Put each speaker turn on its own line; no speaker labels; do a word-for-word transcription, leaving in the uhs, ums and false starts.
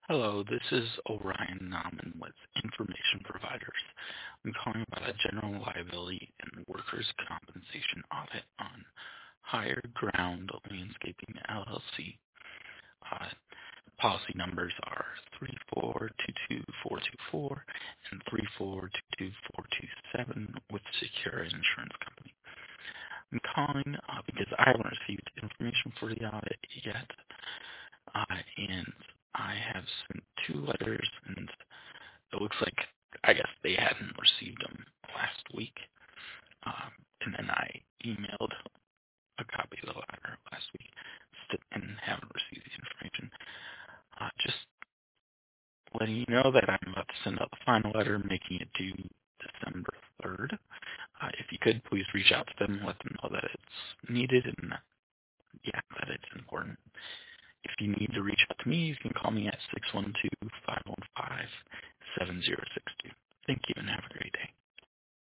Hello, this is Orion Nauman with Information Providers. I'm calling about a general liability and workers' compensation audit on Higher Ground Landscaping, L L C. Uh, policy numbers are three four two two four two four and three four two two four two seven with Secure Insurance Company. I'm calling uh, because I haven't received information for the audit yet, uh, and I have sent two letters, and it looks like I guess they hadn't received them last week. Um, and then I emailed a copy of the letter last week st- and haven't received the information. Uh, just letting you know that I'm about to send out the final letter, making it due December third. Uh, if you could, please reach out to them, let them know that it's needed and, yeah, that it's important. If you need to reach out to me, you can call me at six one two, five one five, seven zero six